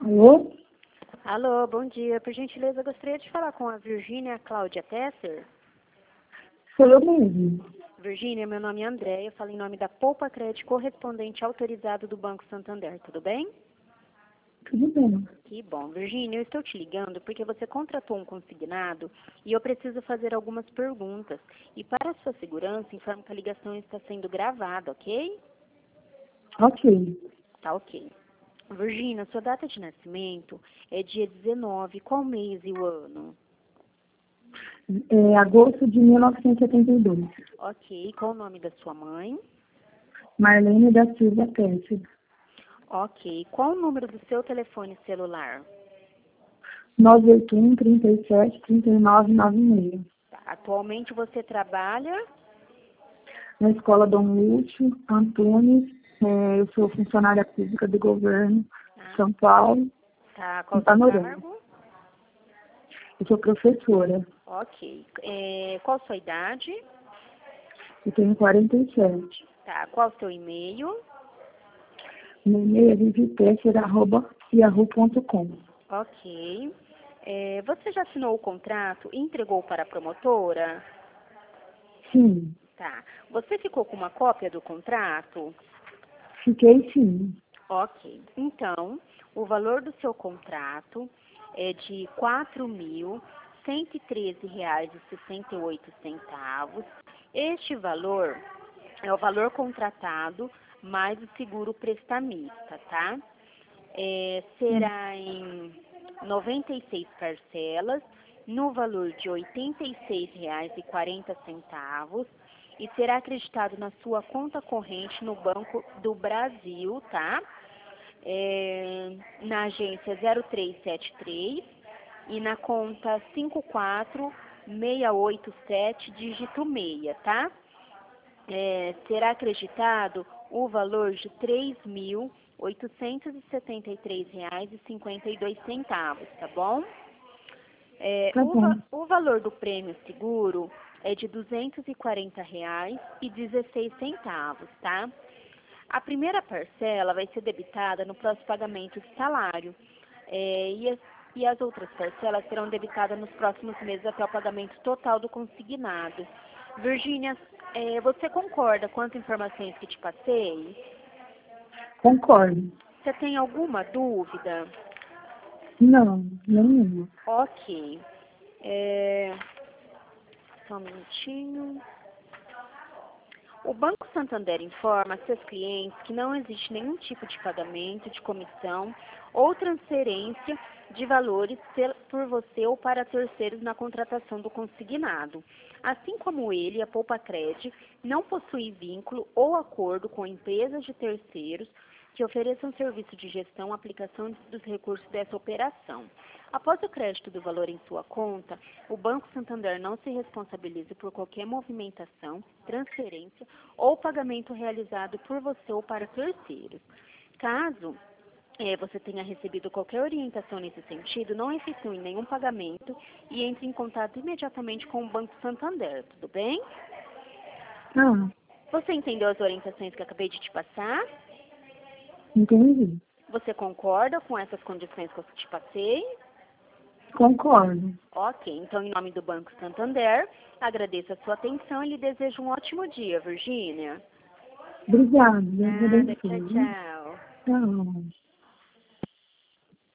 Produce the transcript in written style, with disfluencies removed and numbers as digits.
Alô? Alô, bom dia. Por gentileza, eu gostaria de falar com a Virgínia Cláudia Tesser. Sou eu mesmo. Virgínia, meu nome é Andréia, eu falo em nome da Poupa Crédito, correspondente autorizado do Banco Santander, tudo bem? Tudo bem. Que bom. Virgínia, eu estou te ligando porque você contratou um consignado e eu preciso fazer algumas perguntas. E para a sua segurança, informo que a ligação está sendo gravada, ok? Ok. Tá ok. Virgínia, sua data de nascimento é dia 19, qual mês e o ano? Agosto de 1972. Ok, qual o nome da sua mãe? Marlene da Silva Tesser. Ok, qual o número do seu telefone celular? 981-37-3996. Tá, atualmente você trabalha? Na escola Dom Lúcio Antunes. Eu sou funcionária pública do governo de São Paulo, Tá, qual em o seu Panorama. cargo? Eu sou professora. Ok, qual a sua idade? Eu tenho 47. Tá, qual o seu e-mail? Meu e-mail é vivitesser@yahoo.com. Ok. Você já assinou o contrato e entregou para a promotora? Sim. Tá. Você ficou com uma cópia do contrato? Fiquei sim. Ok. Então, o valor do seu contrato é de R$ 4.113,68. Este valor é o valor contratado mais o seguro prestamista, tá? Será em 96 parcelas, no valor de R$ 86,40 e será acreditado na sua conta corrente no Banco do Brasil, tá? Na agência 0373 e na conta 54687, dígito 6, tá? Será acreditado o valor de R$ 3.873,52, tá bom? Tá bom. O valor do prêmio seguro é de R$ 240,16, tá? A primeira parcela vai ser debitada no próximo pagamento de salário. E as outras parcelas serão debitadas nos próximos meses até o pagamento total do consignado. Virgínia, você concorda com as informações que te passei? Concordo. Você tem alguma dúvida? Não, nenhuma. Ok. Só um minutinho. O Banco Santander informa a seus clientes que não existe nenhum tipo de pagamento, de comissão ou transferência de valores por você ou para terceiros na contratação do consignado. Assim como ele, a Poupa Cred, não possui vínculo ou acordo com empresas de terceiros que ofereçam serviço de gestão ou aplicação dos recursos dessa operação. Após o crédito do valor em sua conta, o Banco Santander não se responsabiliza por qualquer movimentação, transferência ou pagamento realizado por você ou para terceiros. Caso você tenha recebido qualquer orientação nesse sentido, não efetue nenhum pagamento e entre em contato imediatamente com o Banco Santander, tudo bem? Ah, Você entendeu as orientações que eu acabei de te passar? entendi. Você concorda com essas condições que eu te passei? Concordo. Ok, então em nome do Banco Santander, agradeço a sua atenção e lhe desejo um ótimo dia, Virgínia. Obrigada. Deus Nada, tchau, abençoe. tchau. Tchau.